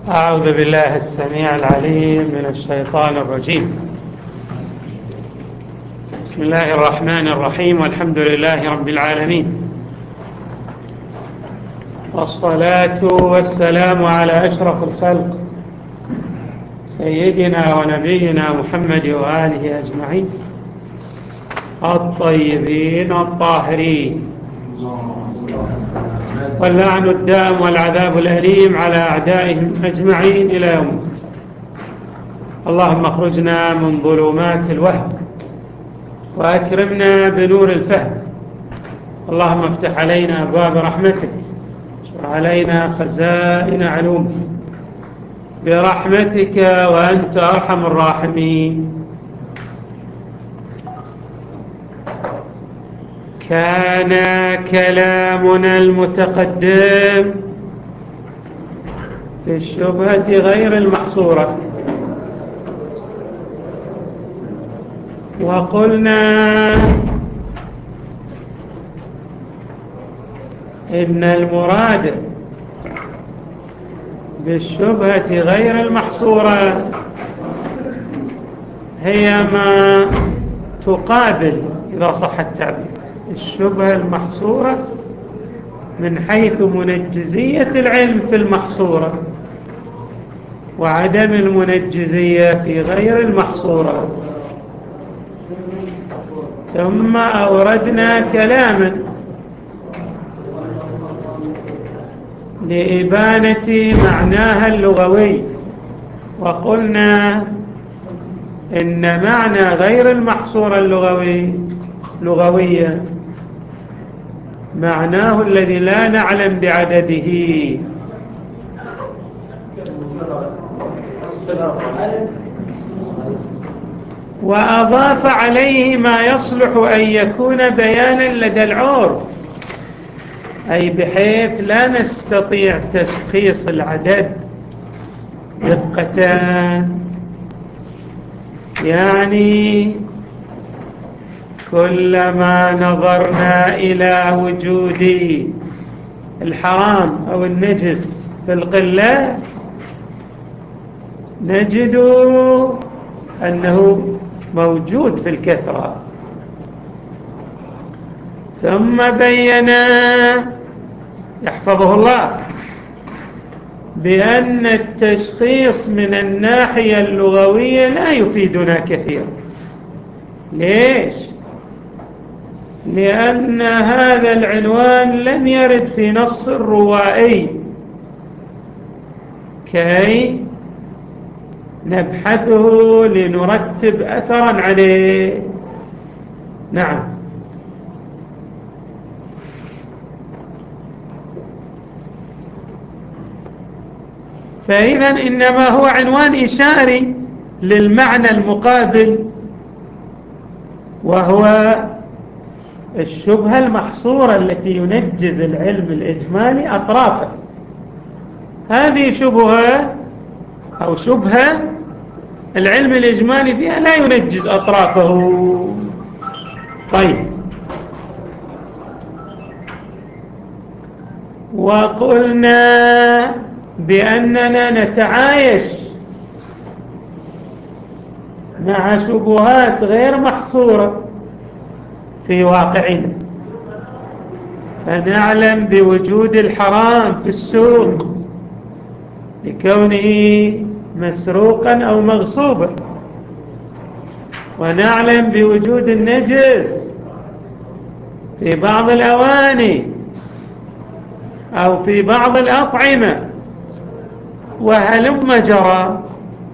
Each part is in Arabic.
أعوذ بالله السميع العليم من الشيطان الرجيم. بسم الله الرحمن الرحيم، والحمد لله رب العالمين، والصلاة والسلام على أشرف الخلق سيدنا ونبينا محمد وآله أجمعين الطيبين الطاهرين، واللعن الدائم والعذاب الأليم على أعدائهم أجمعين إلى يوم الدين. اللهم اخرجنا من ظلمات الوهم وأكرمنا بنور الفهم. اللهم افتح علينا أبواب رحمتك وعلينا خزائن علومك برحمتك وأنت أرحم الراحمين. كان كلامنا المتقدم في الشبهة غير المحصورة، وقلنا إن المراد بالشبهة غير المحصورة هي ما تقابل، إذا صح التعبير، الشبهة المحصورة من حيث منجزية العلم في المحصورة وعدم المنجزية في غير المحصورة. ثم أوردنا كلاما لإبانة معناها اللغوي، وقلنا إن معنى غير المحصورة لغوية معناه الذي لا نعلم بعدده. وأضاف عليه ما يصلح أن يكون بيانا لدى العرف، أي بحيث لا نستطيع تشخيص العدد دقة، يعني كلما نظرنا إلى وجود الحرام أو النجس في القلة نجد أنه موجود في الكثرة. ثم بينا يحفظه الله بأن التشخيص من الناحية اللغوية لا يفيدنا كثيرا. ليش؟ لأن هذا العنوان لم يرد في نص روائي كي نبحثه لنرتب أثرا عليه. نعم، فإذا إنما هو عنوان إشاري للمعنى المقابل، وهو الشبهة المحصورة التي ينجز العلم الإجمالي أطرافه. هذه شبهة أو شبهة العلم الإجمالي فيها لا ينجز أطرافه. طيب، وقلنا بأننا نتعايش مع شبهات غير محصورة في واقعنا، فنعلم بوجود الحرام في السوق لكونه مسروقا أو مغصوبا، ونعلم بوجود النجس في بعض الأواني أو في بعض الأطعمة، وهلم جرى.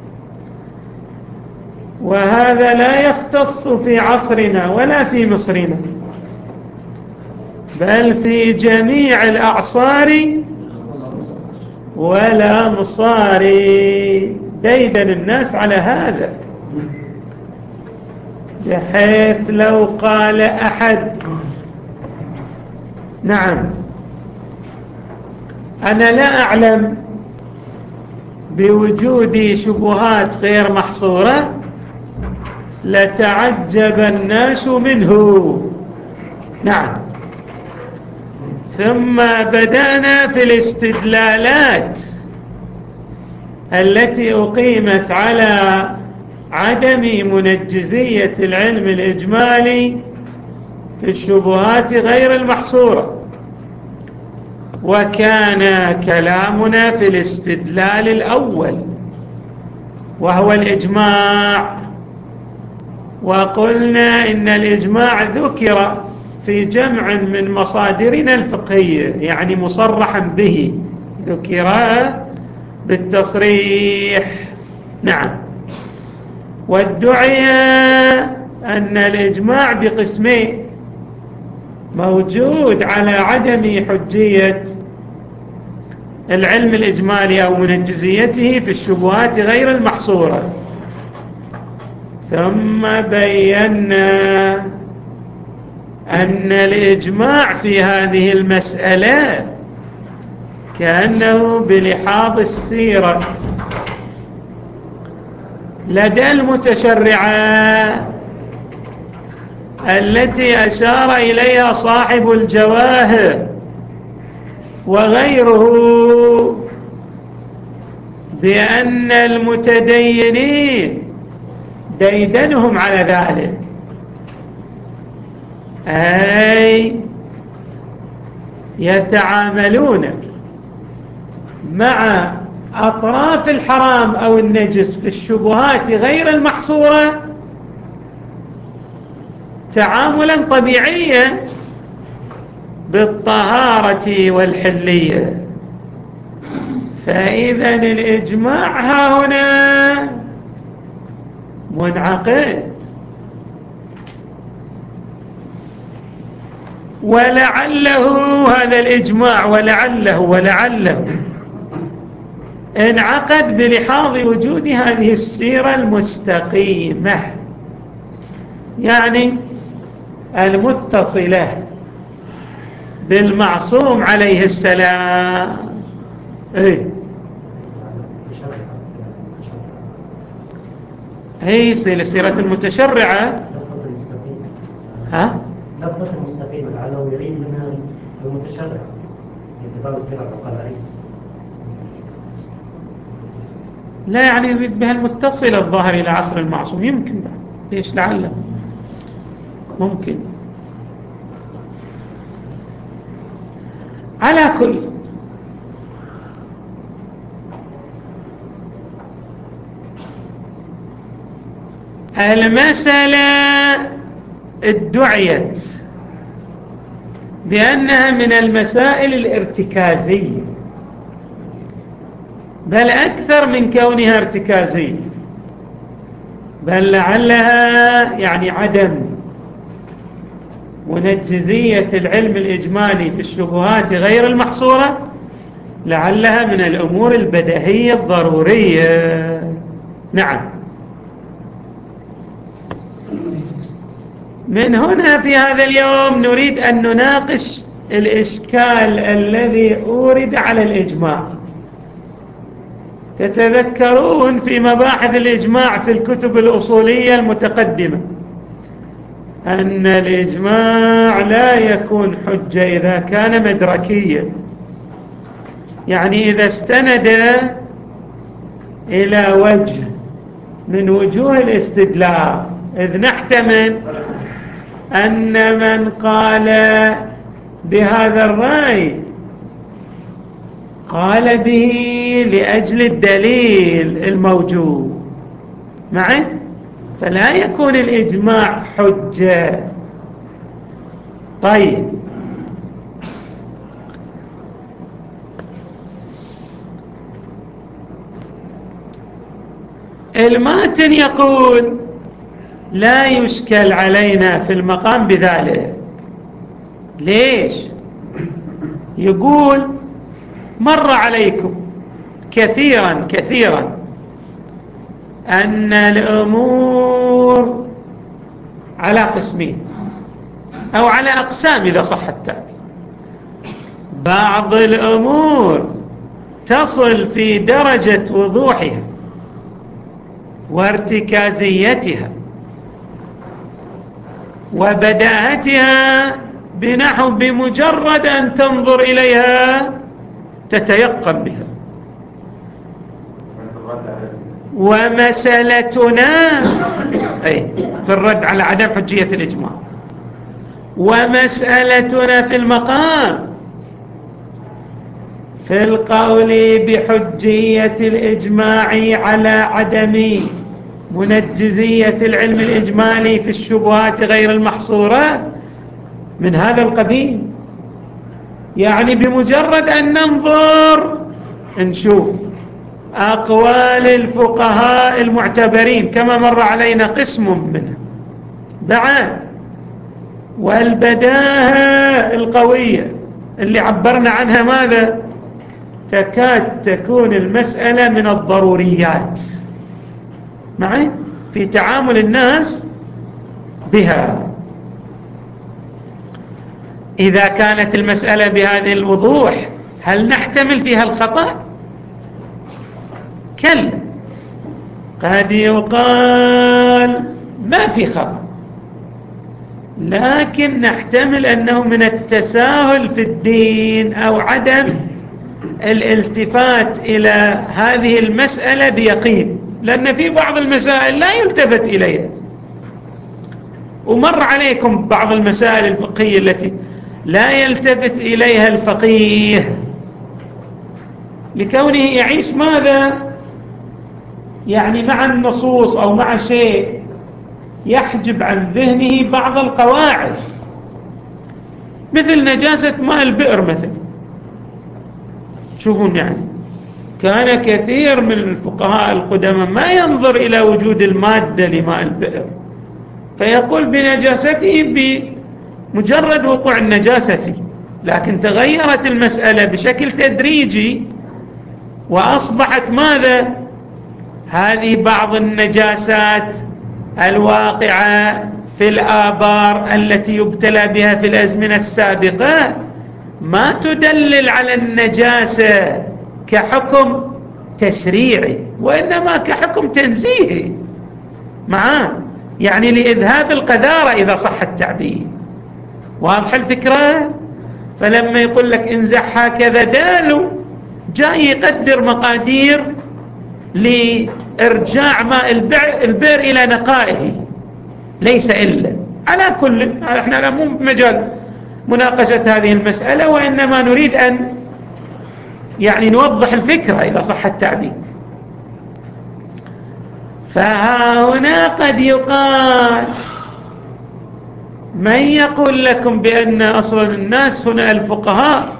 وهذا لا يختص في عصرنا ولا في مصرنا، بل في جميع الأعصار والأمصار. ديدن الناس على هذا، بحيث لو قال أحد نعم أنا لا أعلم بوجود شبهات غير محصورة لتعجب الناس منه. نعم، ثم بدأنا في الاستدلالات التي أقيمت على عدم منجزية العلم الإجمالي في الشبهات غير المحصورة. وكان كلامنا في الاستدلال الأول وهو الإجماع، وقلنا إن الإجماع ذكر في جمع من مصادرنا الفقهية، يعني مصرحا به، ذكر بالتصريح. نعم. وادعي أن الإجماع بقسمين: موجود على عدم حجية العلم الإجمالي أو منجزيته في الشبهات غير المحصورة، ثم بينا أن الإجماع في هذه المسألة كأنه بلحاظ السيرة لدى المتشرعة التي أشار إليها صاحب الجواهر وغيره بأن المتدينين ديدنهم على ذلك، أي يتعاملون مع أطراف الحرام أو النجس في الشبهات غير المحصورة تعاملا طبيعيا بالطهارة والحلية. فإذا الإجماع ها هنا منعقد، ولعله هذا الإجماع ولعله انعقد بلحاظ وجود هذه السيرة المستقيمة، يعني المتصلة بالمعصوم عليه السلام. هي سيرة المتشرعة. لفظة المستقيم لعله يريد منها المتشرع بباب السيرة العقلائية، لا يعني يريد بها المتصلة الظاهر إلى عصر المعصوم. يمكن بقى. ليش؟ لعله ممكن. على كل المسألة ادعيت بأنها من المسائل الارتكازية، بل أكثر من كونها ارتكازية، بل لعلها يعني عدم منجزية العلم الإجمالي في الشبهات غير المحصورة، لعلها من الأمور البديهية الضرورية. نعم. من هنا في هذا اليوم نريد أن نناقش الإشكال الذي أورد على الإجماع. تتذكرون في مباحث الإجماع في الكتب الأصولية المتقدمة أن الإجماع لا يكون حجة إذا كان مدركيا، يعني إذا استند إلى وجه من وجوه الاستدلال، إذ نحتمل أن من قال بهذا الرأي قال به لأجل الدليل الموجود معه، فلا يكون الإجماع حجة. طيب، الماتن يقول لا يشكل علينا في المقام بذلك. ليش؟ يقول مر عليكم كثيرا أن الأمور على قسمين أو على أقسام إذا صح التعبير. بعض الأمور تصل في درجة وضوحها وارتكازيتها وبداهتها بنحو بمجرد أن تنظر إليها تتيقن بها، ومسألتنا في الرد على عدم حجية الإجماع، ومسألتنا في المقام في القول بحجية الإجماع على عدم منجزية العلم الإجمالي في الشبهات غير المحصورة من هذا القبيل. يعني بمجرد أن ننظر نشوف أقوال الفقهاء المعتبرين كما مر علينا قسم منها بعد، والبداهة القوية اللي عبرنا عنها ماذا؟ تكاد تكون المسألة من الضروريات معي في تعامل الناس بها. إذا كانت المسألة بهذه الوضوح هل نحتمل فيها الخطأ؟ كلا، قد يقال ما في خطأ، لكن نحتمل أنه من التساهل في الدين أو عدم الالتفات إلى هذه المسألة بيقين، لأن في بعض المسائل لا يلتفت إليها. ومر عليكم بعض المسائل الفقهية التي لا يلتفت إليها الفقيه لكونه يعيش ماذا؟ يعني مع النصوص أو مع شيء يحجب عن ذهنه بعض القواعد، مثل نجاسة ماء البئر مثلا. تشوفون يعني كان كثير من الفقهاء القدماء ما ينظر إلى وجود المادة لماء البئر، فيقول بنجاسته بمجرد وقوع النجاسة فيه. لكن تغيرت المسألة بشكل تدريجي وأصبحت ماذا؟ هذه بعض النجاسات الواقعة في الآبار التي يبتلى بها في الأزمنة السابقة ما تدلل على النجاسة كحكم تشريعي، وإنما كحكم تنزيهي معاه، يعني لإذهاب القذارة إذا صح التعبير. واضح الفكرة؟ فلما يقول لك انزح هكذا دالو جاي يقدر مقادير لإرجاع ماء البئر إلى نقائه، ليس إلا. على كل احنا لا مو مجال مناقشة هذه المسألة، وإنما نريد أن يعني نوضح الفكرة إذا صح التعبير. فهنا قد يقال من يقول لكم بأن أصلا الناس هنا الفقهاء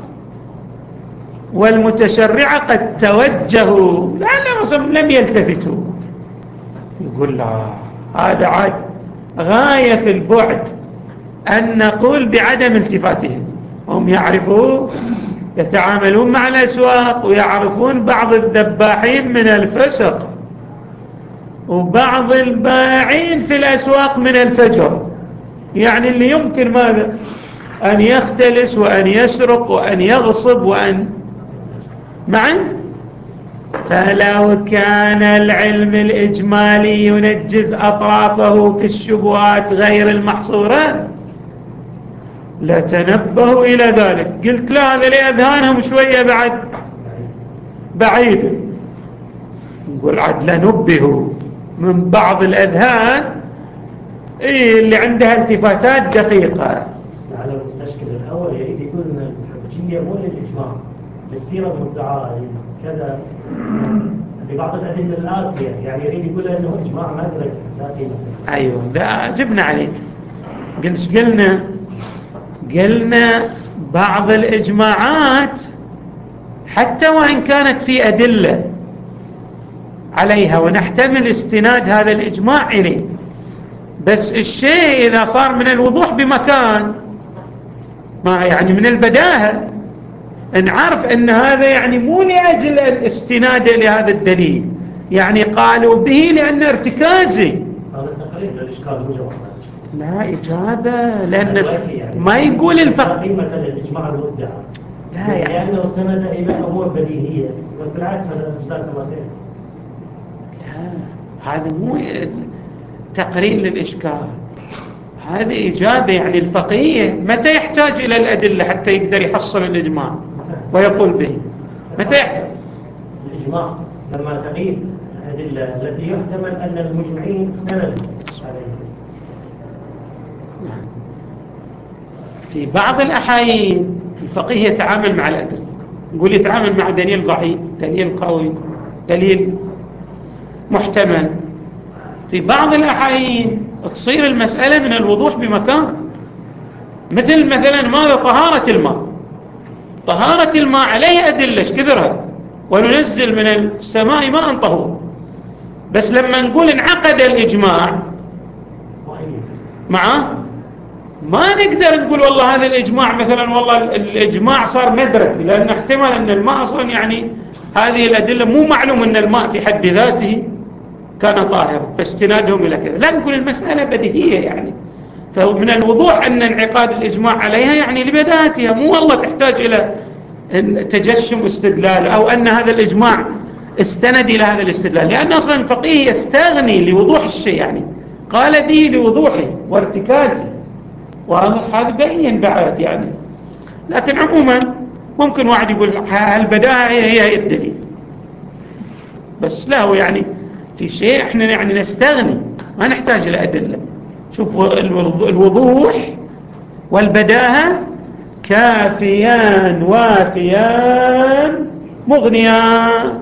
والمتشرعة قد توجهوا لأنهم لم يلتفتوا، يقول لا، هذا عاد غاية في البعد أن نقول بعدم التفاتهم. هم يعرفون يتعاملون مع الأسواق ويعرفون بعض الذباحين من الفسق وبعض البائعين في الأسواق من الفجر، يعني اللي يمكن ماذا؟ أن يختلس وأن يسرق وأن يغصب وأن معا. فلو كان العلم الإجمالي ينجز أطرافه في الشبهات غير المحصورة لتنبهوا إلى ذلك. قلت لا، هذا لأذهانهم شوية بعيد، نقول عد لنبهوا من بعض الأذهان اللي عندها التفاتات دقيقة. على المستشكل الأول يريد يقول أن الحجية مو للإجماع، للسيرة المدعاة كذا ببعض الأدلة الآتية، يعني يريد يقول أنه إجماع ما أدرك لا قيمة. أيوه، ده جبنا عليك. قلنا بعض الإجماعات حتى وإن كانت في أدلة عليها ونحتمل استناد هذا الإجماع إليه، بس الشيء إذا صار من الوضوح بمكان ما يعني من البداهة نعرف أن هذا يعني مو لأجل الاستناد لهذا الدليل، يعني قالوا به لأنه ارتكازي. هذا التقريب للإشكال مجرد لا إجابة، لأن ما يقول الفقه قيمة الإجماع المدعى لا يعني لأنه استند إلى أمور بديهية، وبالعكس هذا جزاك الله خير. لا، هذا مو تقرير للإشكال، هذه إجابة. يعني الفقيه متى يحتاج إلى الأدلة حتى يقدر يحصل الإجماع ويقول به؟ متى يحتاج؟ الإجماع لما تغيب الأدلة التي يحتمل أن المجمعين استندوا عليها. في بعض الأحايين الفقيه يتعامل مع الأدلة، يقول يتعامل مع دليل ضعيف، دليل قوي، دليل محتمل. في بعض الأحايين تصير المسألة من الوضوح بمكان، مثلا ماذا؟ طهارة الماء. طهارة الماء عليه أدلة ايش كثرها، وننزل من السماء ماء طهور، بس لما نقول انعقد الإجماع معه ما نقدر نقول والله هذا الإجماع مثلا والله الإجماع صار مدرك، لأن احتمال أن الماء أصلا يعني هذه الأدلة مو معلوم أن الماء في حد ذاته كان طاهرا فاستنادهم إلى كذا. لا، نقول المسألة بديهية يعني، فمن الوضوح أن انعقاد الإجماع عليها يعني لبداهتها، مو والله تحتاج إلى تجشم استدلال أو أن هذا الإجماع استند إلى هذا الاستدلال، لأن أصلا الفقيه يستغني لوضوح الشيء، يعني قال به لوضوحه وارتكازه، وهذا بين بعد يعني. لكن عموما ممكن واحد يقول البداهة هي الدليل، بس لا، هو يعني في شيء احنا يعني نستغني ما نحتاج إلى أدلة. شوفوا الوضوح والبداهة كافيان وافيان مغنيان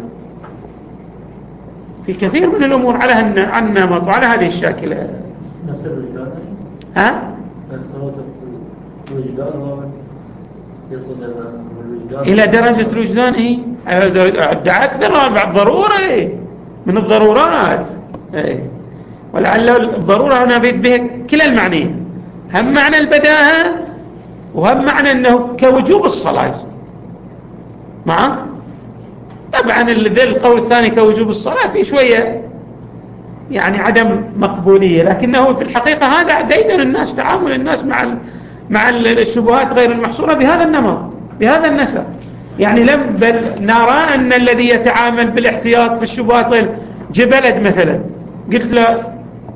في كثير من الأمور على النمط وعلى هذه الشاكلة. نصر الوجدان ها؟ نصر الوجدان يصل إلى درجة الوجدان. إيه أدعى أكثر بعد ضرورة، إيه من الضرورات، إيه. ولعل الضرورة هنا بيت به كلا المعنيين، هم معنى البداهة وهم معنى أنه كوجوب الصلاة معه. طبعا ذي القول الثاني كوجوب الصلاة في شوية يعني عدم مقبولية، لكنه في الحقيقة هذا ديدن الناس، تعامل الناس مع الشبهات غير المحصورة بهذا النمط بهذا النسق. يعني بل نرى أن الذي يتعامل بالاحتياط في الشبهات، جبلد مثلا قلت له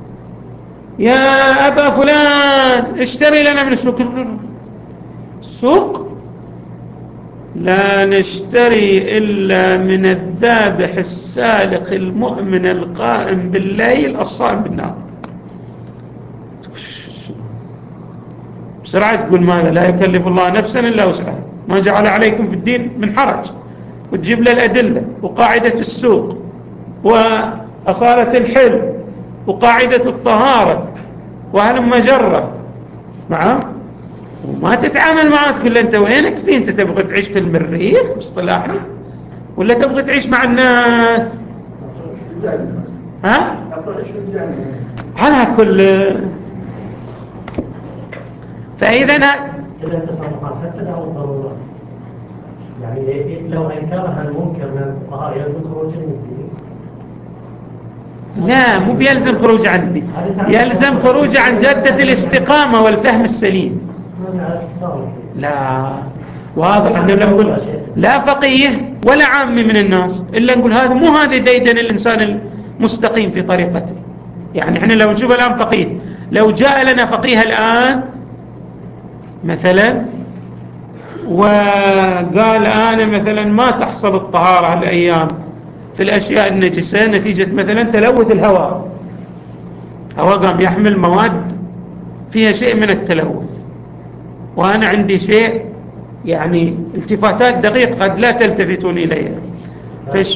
يا أبا فلان اشتري لنا من السوق لا نشتري إلا من الذابح السالق المؤمن القائم بالليل الصائم بالنهار. بسرعة تقول ماذا؟ لا يكلف الله نفسا إلا وسعها، ما جعل عليكم في الدين من حرج، وتجيب له الأدلة وقاعدة السوق وأصالة الحل وقاعدة الطهارة وهل مجرة معه، وما تتعامل معه تقول له أنت وينك فيه؟ أنت تبغى تعيش في المريخ باصطلاحنا ولا تبغى تعيش مع الناس؟ ها؟ على كل. فإذا إلا تصرفات حتى لو الضرورة، يعني لو أنكرها المنكر من الفقهاء يلزم خروج من الدين؟ لا، مو بيلزم خروج عن الدين، يلزم خروج عن جدة الاستقامة والفهم السليم. لا، واضح أنه لما نقول لا فقيه ولا عامي من الناس إلا نقول هذا مو هذا ديدن الإنسان المستقيم في طريقته. يعني احنا لو نشوف الآن فقيه، لو جاء لنا فقيه الآن مثلا وقال أنا مثلا ما تحصل الطهارة الأيام في الأشياء النجسة نتيجة مثلا تلوث الهواء، هواء قام يحمل مواد فيها شيء من التلوث، وأنا عندي شيء يعني التفاتات دقيقة قد لا تلتفتون إليها. فش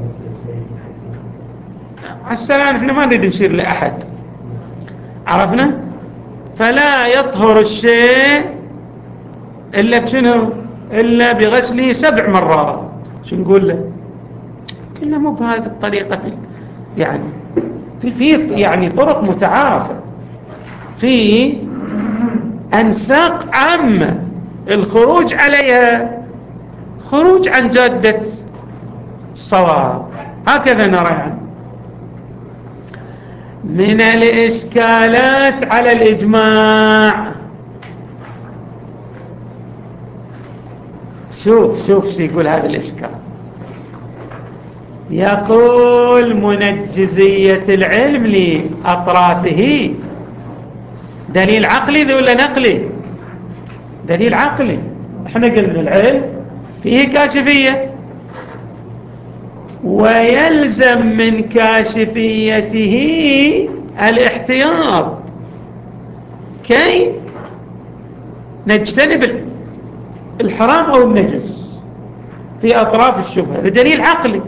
السلام احنا ما نريد نشير لأحد، عرفنا؟ فلا يطهر الشيء إلا بشنو؟ إلا بغسله 7 مرات. شو نقول له؟ كله مو بهذه الطريقة، يعني في يعني طرق متعارفة، في أنساق عامة الخروج عليها خروج عن جادة الصواب، هكذا نرى. يعني من الإشكالات على الإجماع، شوف شو يقول هذا الإشكال. يقول منجزية العلم لأطرافه دليل عقلي ذو ولا نقلي؟ دليل عقلي. احنا قلنا العلم فيه كاشفية ويلزم من كاشفيته الاحتياط كي نجتنب الحرام أو النجس في أطراف الشبهة. بدليل عقلي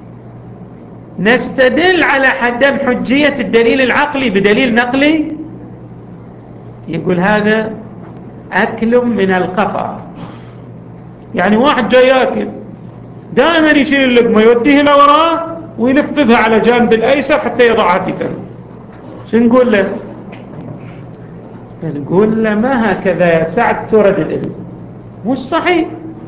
نستدل على عدم حجية الدليل العقلي بدليل نقلي، يقول هذا أكل من القفا. يعني واحد جاي ياكل دائما يشيل اللقمة يوديه لوراه ويلفها على جانب الأيسر حتى يضعها في فمه. شو نقول له؟ نقول له ما هكذا يا سعد ترد العلم، مش صحيح.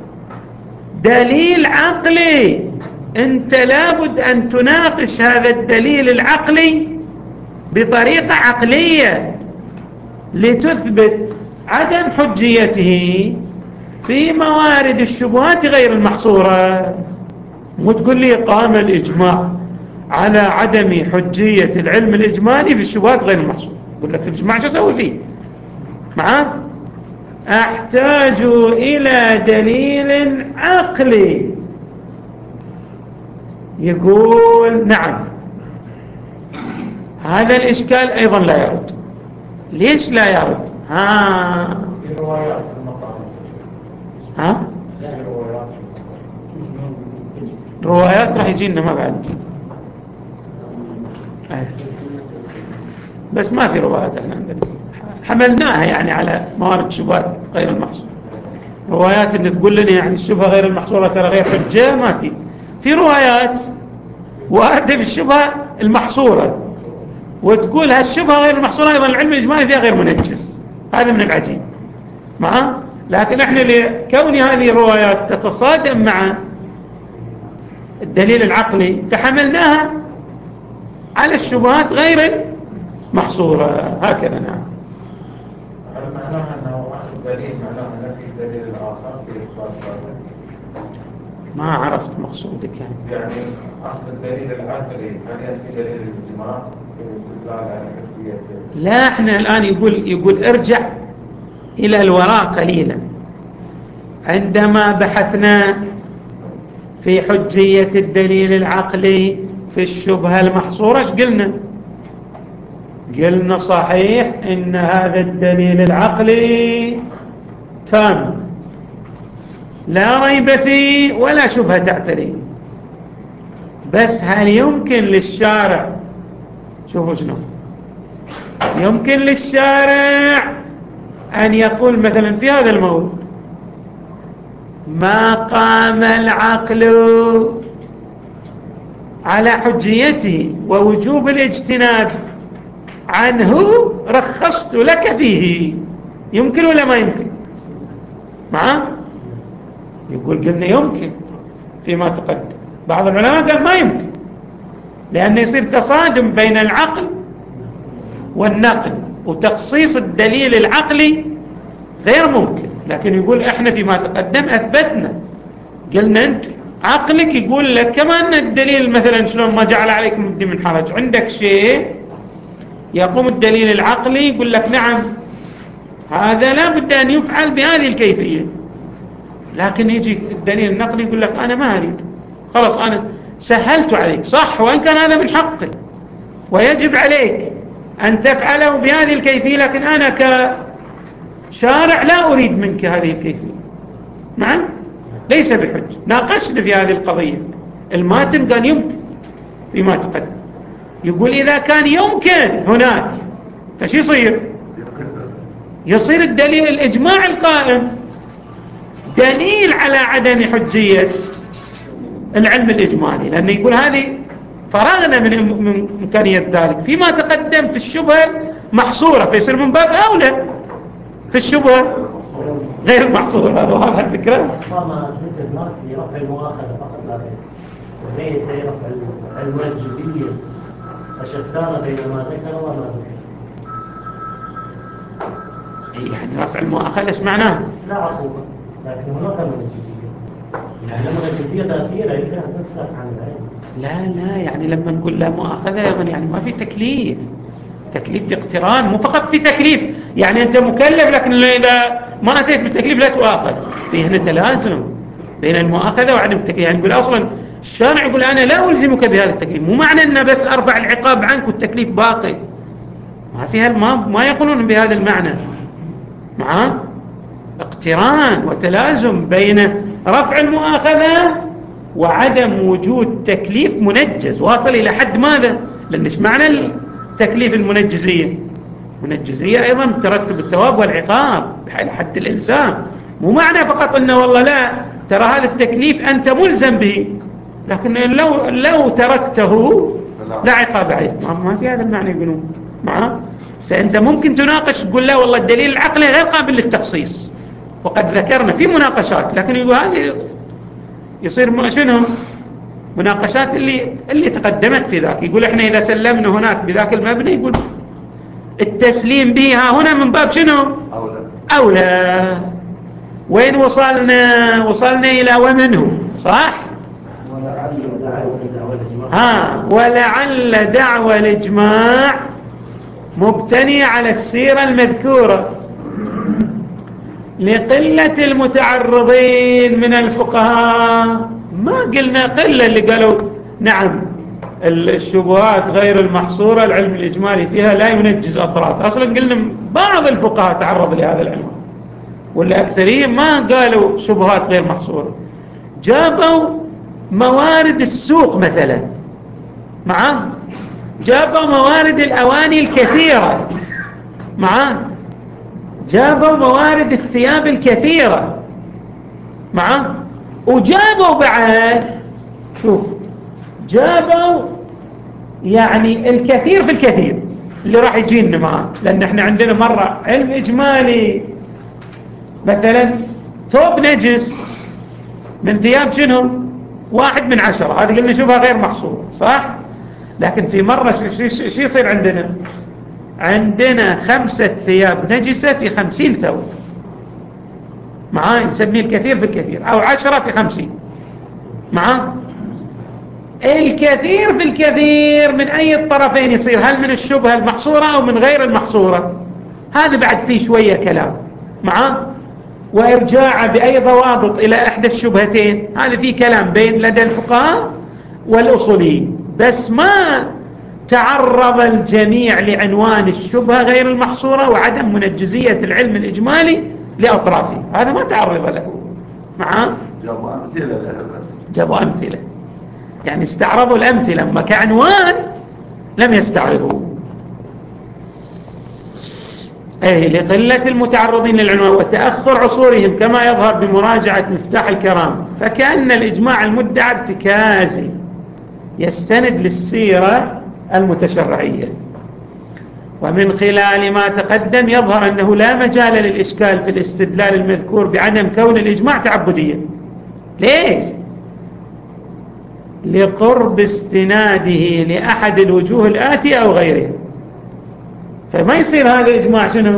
دليل عقلي، أنت لابد أن تناقش هذا الدليل العقلي بطريقة عقلية لتثبت عدم حجيته في موارد الشبهات غير المحصورة. مو تقول لي قام الإجماع على عدم حجية العلم الإجمالي في الشبهات غير المحصورة. أقول لك الإجماع شو أسوي فيه؟ معاه أحتاج إلى دليل عقلي. يقول نعم هذا الإشكال أيضا لا يرد. ليش لا يرد؟ ها روايات راح يجينا ما بعد، بس ما في روايات احنا عندنا حملناها يعني على موارد شبهات غير المحصورة. روايات اللي تقول لنا يعني الشبهة غير المحصورة ترى غير حجة ما في روايات واردة في الشبهة المحصورة وتقول هالشبهة غير المحصورة أيضا العلم الإجمالي فيها غير منجز. هذا من العجيب لكن احنا لكون هذه الروايات تتصادم مع الدليل العقلي فحملناها على الشبهات غير محصورة. هكذا نعم. معناها أنه أخذ دليل معناها نفي الدليل الآخر في إثبات. ما عرفت مقصودك يعني أخذ الدليل العقلي هل ينفي دليل الإجماع في الاستدلال على حجيته؟ لا احنا الآن يقول ارجع إلى الوراء قليلا. عندما بحثنا في حجية الدليل العقلي في الشبهة المحصورة ايش قلنا؟ قلنا صحيح إن هذا الدليل العقلي تام لا ريب فيه ولا شبهة تعتريه، بس هل يمكن للشارع شوفوا شنو يمكن للشارع أن يقول مثلا في هذا الموضوع ما قام العقل على حجيته ووجوب الاجتناب عنه رخصت لك فيه. يمكن ولا ما يمكن؟ يقول قلنا يمكن فيما تقدم. بعض العلماء قال ما يمكن لأنه يصير تصادم بين العقل والنقل وتخصيص الدليل العقلي غير ممكن. لكن يقول احنا فيما تقدم اثبتنا قلنا انت عقلك يقول لك كما ان الدليل مثلا شلون ما جعل عليكم الدين من حرج، عندك شيء يقوم الدليل العقلي يقول لك نعم هذا لا بد ان يفعل بهذه الكيفية، لكن يجي الدليل النقلي يقول لك انا ما اريد، خلاص انا سهلت عليك صح وان كان هذا من حقك ويجب عليك ان تفعله بهذه الكيفية، لكن انا كشارع لا اريد منك هذه الكيفية. ليس بحج. ناقشنا في هذه القضية الماتن كان يمكن فيما تقدم. يقول إذا كان يمكن هناك فشي يصير الدليل الإجماع القائم دليل على عدم حجية العلم الإجمالي، لأنه يقول هذه فرغنا من إمكانية ذلك فيما تقدم في الشبهة محصورة، فيصير من باب أولى في الشبهة غير محصورة. هذا واضح الفكرة. صار مثل ما في رفع المؤاخذة فقط لا غير، وليس رفع العلم الجزئية فشتان بين ما ذكر وما ذكر. يعني رفع المؤاخذة ايش معناه؟ لا عقوبة، لكن هناك من الجزئية، يعني لما الجزئية تأثيرها يمكن أن تنسخ عن العلم. لا يعني لما نقول لا مؤاخذة يعني ما في تكليف في اقتران، مو فقط في تكليف يعني أنت مكلف لكن إذا ما أتيت بالتكليف لا تؤاخذ. في هنا تلازم بين المؤاخذة وعدم التكليف. يعني نقول أصلا الشارع يقول أنا لا ألزمك بهذا التكليف، مو معنى أنه بس أرفع العقاب عنك والتكليف باقي، ما فيها ما يقولون بهذا المعنى. مع اقتران وتلازم بين رفع المؤاخذة وعدم وجود تكليف منجز واصل إلى حد ماذا؟ لأن إيش معنى التكليف المنجزية؟ منجزية أيضا ترتب الثواب والعقاب بحال حد الإلزام، مو معنى فقط أنه والله لا ترى هذا التكليف أنت ملزم به، لكن لو تركته لا عقاب عليه. ما في هذا المعنى يقولون. أنت ممكن تناقش تقول لا والله الدليل العقلي غير قابل للتخصيص، وقد ذكرنا في مناقشات، لكن يقول هذه يصير شنو مناقشات اللي تقدمت في ذاك. يقول احنا إذا سلمنا هناك بذاك المبنى، يقول التسليم به ها هنا من باب شنو أولى. وين وصلنا إلى ومنه، صح؟ ولعل دعوى الإجماع مبتني على السيرة المذكورة لقلة المتعرضين من الفقهاء. ما قلنا قلة، اللي قالوا نعم الشبهات غير المحصورة العلم الإجمالي فيها لا ينجز أطراف، أصلا قلنا بعض الفقهاء تعرض لهذا العلم، والأكثرين ما قالوا شبهات غير محصورة، جابوا موارد السوق مثلا، جابوا موارد الأواني الكثيرة، جابوا موارد الثياب الكثيرة، وجابوا بعد جابوا يعني الكثير في الكثير اللي راح يجينا معاه. لأن احنا عندنا مرة علم إجمالي مثلا ثوب نجس من ثياب شنو 1 من 10، هذه قلنا شوفها غير محصورة، صح؟ لكن في مرة شو يصير عندنا 5 ثياب نجسة في 50 ثوب، نسميه الكثير في الكثير، أو 10 في 50. الكثير في الكثير من أي الطرفين يصير؟ هل من الشبهة المحصورة أو من غير المحصورة؟ هذا بعد فيه شوية كلام، وإرجاع بأي ضوابط إلى إحدى الشبهتين، هذا فيه كلام بين لدى الفقهاء والأصوليين، بس ما تعرض الجميع لعنوان الشبهة غير المحصورة وعدم منجزية العلم الإجمالي لأطرافه، هذا ما تعرض له. جابوا أمثلة يعني استعرضوا الأمثلة، أما كعنوان لم يستعرضوا. لقلة المتعرضين للعنوان وتأخر عصورهم كما يظهر بمراجعة مفتاح الكرام، فكأن الإجماع المدعى ارتكازي يستند للسيرة المتشرعية. ومن خلال ما تقدم يظهر أنه لا مجال للإشكال في الاستدلال المذكور بعدم كون الإجماع تعبديا. ليش؟ لقرب استناده لأحد الوجوه الآتية أو غيره، فما يصير هذا الإجماع شنو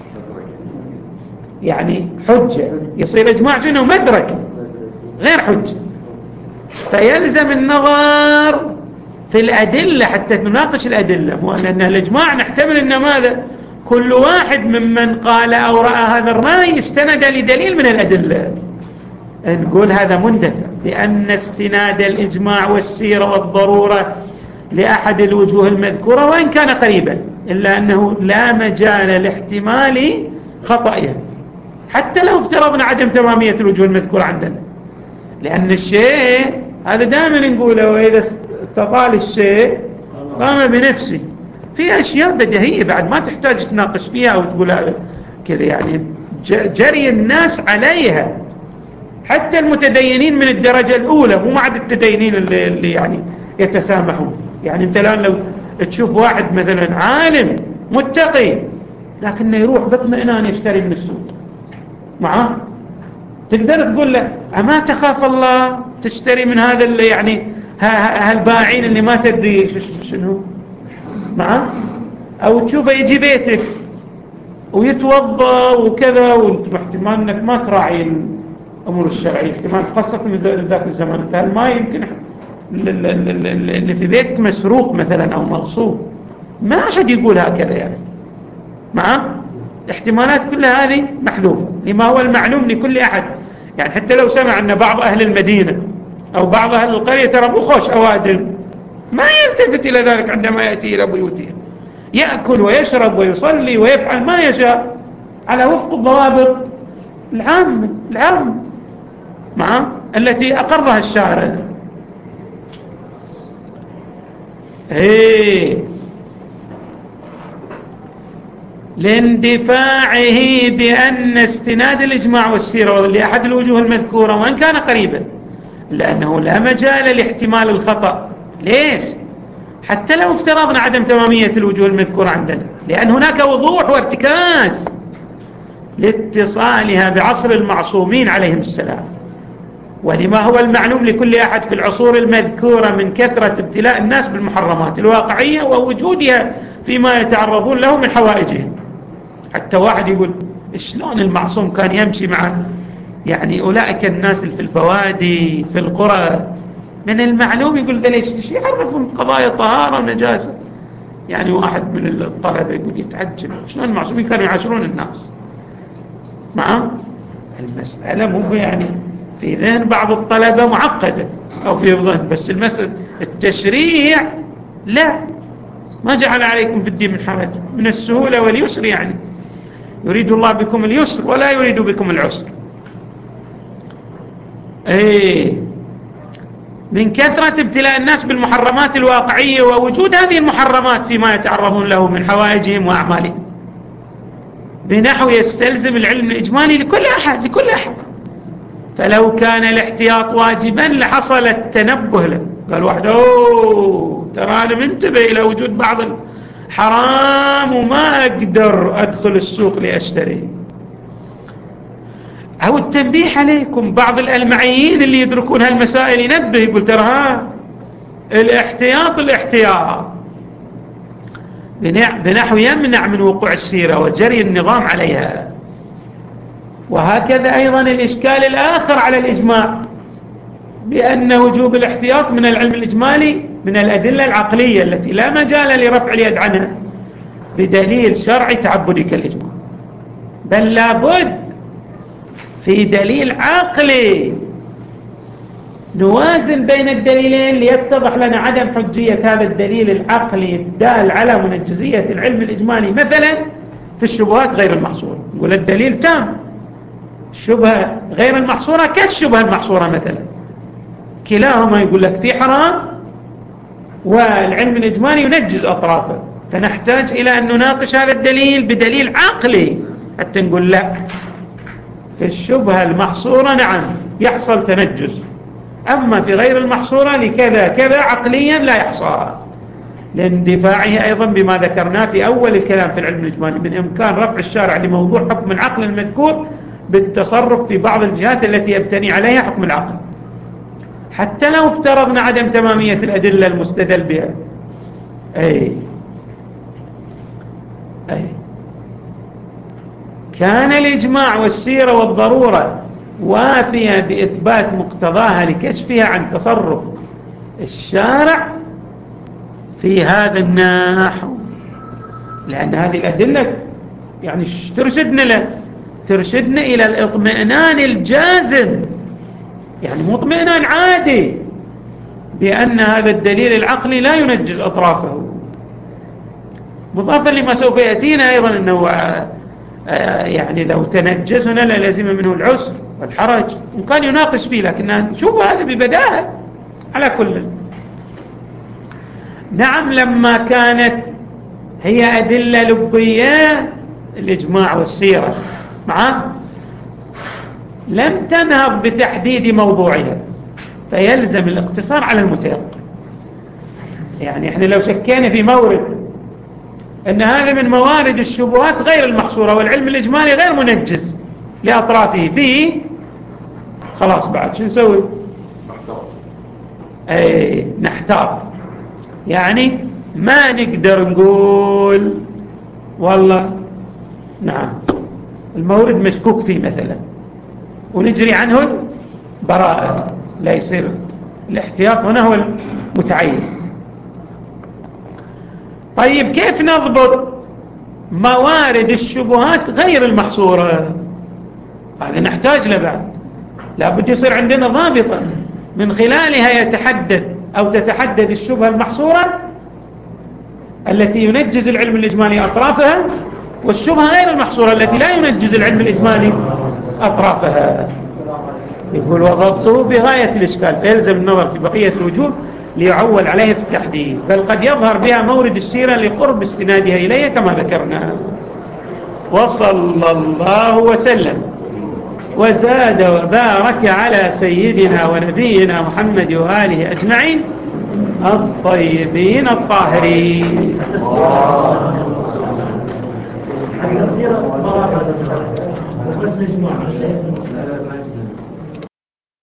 يعني حجة، يصير إجماع شنو مدرك غير حجة. فيلزم النظر في الأدلة حتى نناقش الأدلة، مو لأن الإجماع نحتمل أن ماذا كل واحد ممن قال أو رأى هذا الرأي استند لدليل من الأدلة، نقول هذا مندفع، لأن استناد الإجماع والسيرة والضرورة لأحد الوجوه المذكورة وإن كان قريبا، إلا أنه لا مجال لاحتمال خطأها حتى لو افترضنا عدم تمامية الوجوه المذكورة عندنا، لأن الشيء هذا دائما نقوله، وإذا استطال الشيء قام بنفسه. في أشياء بديهية بعد ما تحتاج تناقش فيها أو تقول كذا، يعني جري الناس عليها، حتى المتدينين من الدرجة الأولى، مو معد التدينين اللي يعني يتسامحون. يعني انت الآن لو تشوف واحد مثلا عالم متقي لكنه يروح باطمئنان يشتري من السوق، تقدر تقول له أما تخاف الله تشتري من هذا اللي يعني هالباعين اللي ما تدري شنو، أو تشوفه يجي بيتك ويتوضى وكذا، وانت احتمال انك ما تراعي الأمور الشرعية، احتمال خاصة من ذاك الزمان انت ما يمكن اللي في بيتك مسروق مثلا أو مغصوب، ما أحد يقول هكذا يعني، احتمالات كلها هذه محذوفة لما هو المعلوم لكل أحد. يعني حتى لو سمع أن بعض أهل المدينة أو بعض أهل القرية ترى مو خوش أوادم، ما يلتفت إلى ذلك عندما يأتي إلى بيوتهم، يأكل ويشرب ويصلي ويفعل ما يشاء على وفق الضوابط العامة التي أقرها الشارع. لاندفاعه بأن استناد الإجماع والسيرة لأحد الوجوه المذكورة وإن كان قريبا، لأنه لا مجال لاحتمال الخطأ. ليش؟ حتى لو افترضنا عدم تمامية الوجوه المذكورة عندنا، لأن هناك وضوح وارتكاز لاتصالها بعصر المعصومين عليهم السلام، ولما هو المعلوم لكل أحد في العصور المذكورة من كثرة ابتلاء الناس بالمحرمات الواقعية ووجودها فيما يتعرضون له من حوائجهم. حتى واحد يقول شلون المعصوم كان يمشي مع يعني أولئك الناس اللي في البوادي في القرى، من المعلوم يقول ليش يعرفون قضايا طهارة ونجاسة. يعني واحد من الطلبة يقول يتعجب شلون المعصومين كانوا يعاشرون الناس. المسألة مو يعني في ذهن بعض الطلبة معقدة أو في ذهن، بس المسألة التشريع لا، ما جعل عليكم في الدين من حرج، من السهولة واليسر، يعني يريد الله بكم اليسر ولا يريد بكم العسر. من كثرة ابتلاء الناس بالمحرمات الواقعية ووجود هذه المحرمات فيما يتعرضون له من حوائجهم وأعمالهم، بنحو يستلزم العلم الإجمالي لكل أحد. فلو كان الاحتياط واجبا لحصل التنبه له. قال واحد ترى أنا منتبه إلى وجود بعض الحرام وما أقدر أدخل السوق لأشتري، أو التنبيه عليكم. بعض الألمعيين اللي يدركون هالمسائل ينبه يقول ترى الاحتياط بنحو يمنع من وقوع السيرة وجري النظام عليها. وهكذا أيضا الإشكال الآخر على الإجماع بأن وجوب الاحتياط من العلم الإجمالي من الأدلة العقلية التي لا مجال لرفع اليد عنها بدليل شرعي تعبدي كالإجماع، بل لابد في دليل عقلي نوازن بين الدليلين ليتضح لنا عدم حجية هذا الدليل العقلي الدال على منجزية العلم الإجمالي. مثلا في الشبهات غير المحصورة نقول الدليل تام، الشبهة غير المحصورة كالشبهة المحصورة مثلا، كلاهما يقول لك في حرام والعلم الإجمالي ينجز أطرافه، فنحتاج إلى أن نناقش هذا الدليل بدليل عقلي حتى نقول لا، في الشبهة المحصورة نعم يحصل تنجز، أما في غير المحصورة لكذا كذا عقليا لا يحصل، لاندفاعه أيضا بما ذكرناه في أول الكلام في العلم الإجمالي من إمكان رفع الشارع لموضوع حكم العقل المذكور بالتصرف في بعض الجهات التي يبتني عليها حكم العقل، حتى لو افترضنا عدم تمامية الأدلة المستدل بها. كان الإجماع والسيرة والضرورة وافية بإثبات مقتضاها لكشفها عن تصرف الشارع في هذا النحو، لأن هذه الأدلة يعني ترشدنا إلى الاطمئنان الجازم، يعني مو اطمئنان عادي، بأن هذا الدليل العقلي لا ينجز أطرافه. مضافا لما سوف يأتينا أيضا أنه يعني لو تنجزنا لازم منه العسر والحرج، وكان يناقش فيه، لكن نشوف هذا ببداهة. على كل نعم، لما كانت هي أدلة لبية الإجماع والسيرة لم تنهض بتحديد موضوعها، فيلزم الاقتصار على المتيقن. يعني احنا لو شكينا في مورد أن هذا من موارد الشبهات غير المحصورة والعلم الإجمالي غير منجز لأطرافه فيه، خلاص بعد شو نسوي؟ نحتاط، يعني ما نقدر نقول والله نعم المورد مشكوك فيه مثلا ونجري عنه براءة، لا يصير. الاحتياط هنا هو المتعين. طيب كيف نضبط موارد الشبهات غير المحصورة؟ هذا نحتاج له بعد، لابد يصير عندنا ضابطة. من خلالها يتحدد أو تتحدد الشبهة المحصورة التي ينجز العلم الإجمالي أطرافها، والشبهة غير المحصورة التي لا ينجز العلم الإجمالي أطرافها. يقول وضبطه بغاية الإشكال، فيلزم النظر في بقية الوجوه ليعول عليه في التحديد، بل قد يظهر بها مورد السيرة لقرب استنادها إليه كما ذكرنا. وصلى الله وسلم وزاد وبارك على سيدنا ونبينا محمد وآله أجمعين الطيبين الطاهرين. السيرة مراحل بس نجمع